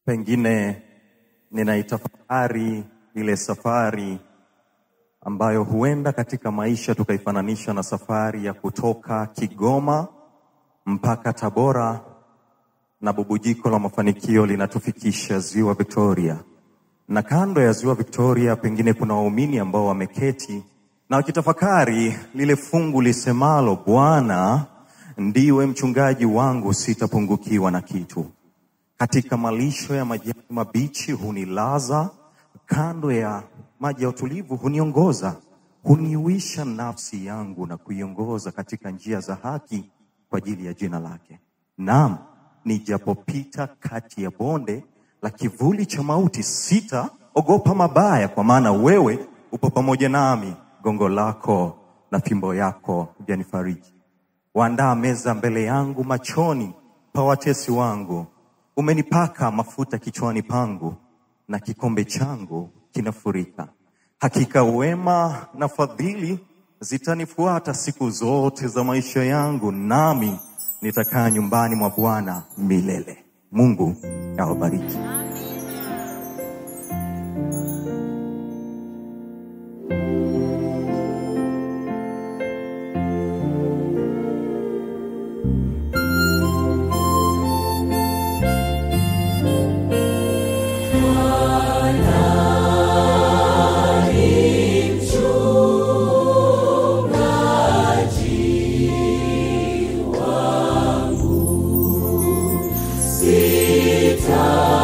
Pengine ninaitafakari ile safari ambayo huenda katika maisha tukaifananisha na safari ya kutoka Kigoma mpaka Tabora, na bubujiko la mafanikio linatufikisha Ziwa Victoria. Na kando ya Ziwa Victoria pengine kuna waumini ambao wameketi na wakitafakari lile fungu lisemalo, Bwana ndiwe mchungaji wangu, sitapungukiwa na kitu. Katika malisho ya majani mabichi hunilaza, kando ya maji ya utulivu huniongoza. Huniuisha nafsi yangu na kuiongoza katika njia za haki kwa ajili ya jina lake. Naam, nijapopita kati ya bonde la kivuli cha mauti, sitaogopa mabaya, kwa maana wewe upo pamoja nami. Gongo lako na fimbo yako vyanifariji. Waandaa meza mbele yangu machoni pa watesi wangu. Umenipaka mafuta kichwani pangu, na kikombe changu kinafurika. Hakika wema na fadhili zitanifuata siku zote za maisha yangu, nami nitakaa nyumbani mwa Bwana milele. Mungu awabariki. Sita